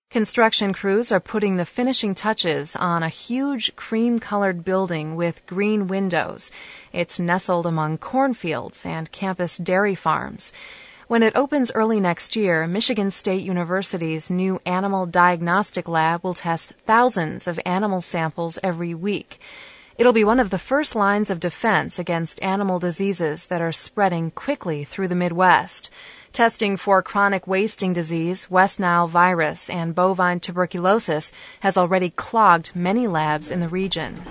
Construction crews are putting the finishing touches on a huge cream-colored building with green windows. It's nestled among cornfields and campus dairy farms. When it opens early next year, Michigan State University's new animal diagnostic lab will test thousands of animal samples every week. It'll be one of the first lines of defense against animal diseases that are spreading quickly through the Midwest. Testing for chronic wasting disease, West Nile virus, and bovine tuberculosis has already clogged many labs in the region.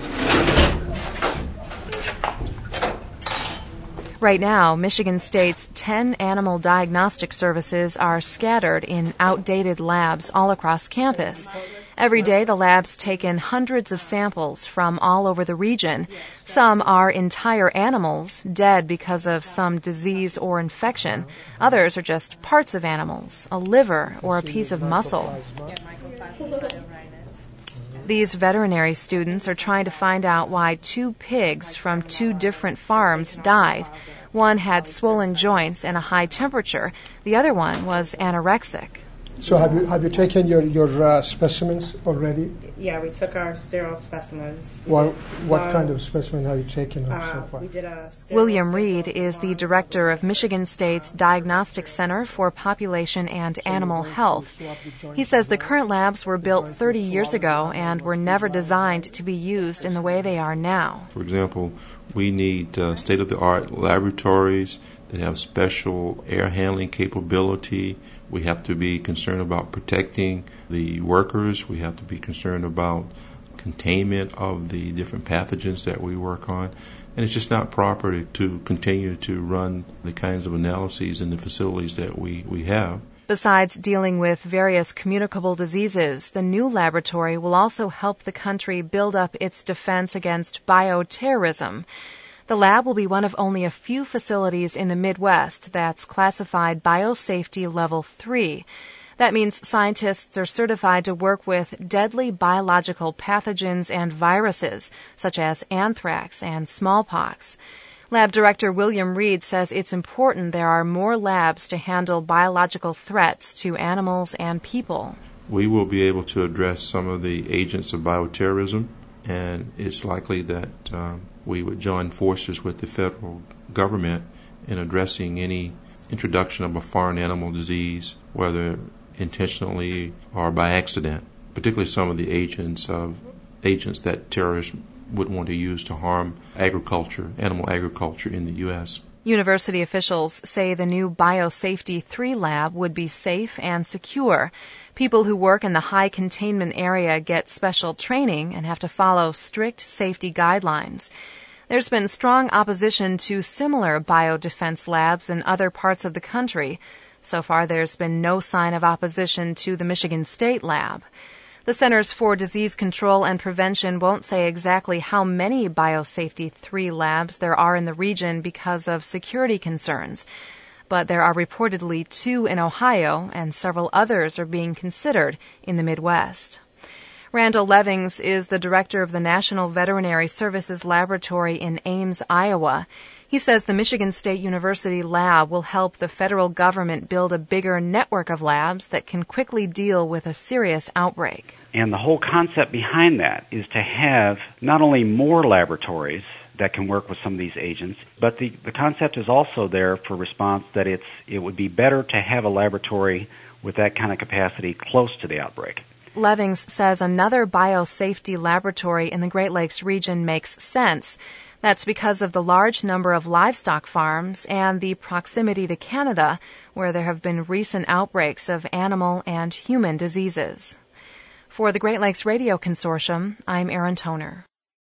Right now, Michigan State's 10 animal diagnostic services are scattered in outdated labs all across campus. Every day, the labs take in hundreds of samples from all over the region. Some are entire animals, dead because of some disease or infection. Others are just parts of animals, a liver or a piece of muscle. These veterinary students are trying to find out why 2 pigs from 2 different farms died. One had swollen joints and a high temperature. The other one was anorexic. So have you taken your specimens already? Yeah, we took our sterile specimens. What kind of specimen have you taken so far? We did a William Reed is the director of Michigan State's Diagnostic Center for Population and Animal Health. He says the current labs were built 30 years ago and were never designed to be used in the way they are now. For example, we need state-of-the-art laboratories that have special air handling capability. We have to be concerned about protecting the workers. We have to be concerned about containment of the different pathogens that we work on. And it's just not proper to continue to run the kinds of analyses in the facilities that we have. Besides dealing with various communicable diseases, the new laboratory will also help the country build up its defense against bioterrorism. The lab will be one of only a few facilities in the Midwest that's classified Biosafety Level 3. That means scientists are certified to work with deadly biological pathogens and viruses, such as anthrax and smallpox. Lab Director William Reed says it's important there are more labs to handle biological threats to animals and people. We will be able to address some of the agents of bioterrorism, and it's likely that we would join forces with the federal government in addressing any introduction of a foreign animal disease, whether intentionally or by accident, particularly some of the agents that terrorists would want to use to harm agriculture, animal agriculture in the U.S. University officials say the new Biosafety 3 lab would be safe and secure. People who work in the high containment area get special training and have to follow strict safety guidelines. There's been strong opposition to similar biodefense labs in other parts of the country. So far, there's been no sign of opposition to the Michigan State lab. The Centers for Disease Control and Prevention won't say exactly how many Biosafety 3 labs there are in the region because of security concerns. But there are reportedly 2 in Ohio, and several others are being considered in the Midwest. Randall Levings is the director of the National Veterinary Services Laboratory in Ames, Iowa. He says the Michigan State University lab will help the federal government build a bigger network of labs that can quickly deal with a serious outbreak. And the whole concept behind that is to have not only more laboratories that can work with some of these agents, but the concept is also there for response that it would be better to have a laboratory with that kind of capacity close to the outbreak. Levings says another biosafety laboratory in the Great Lakes region makes sense. That's because of the large number of livestock farms and the proximity to Canada, where there have been recent outbreaks of animal and human diseases. For the Great Lakes Radio Consortium, I'm Erin Toner.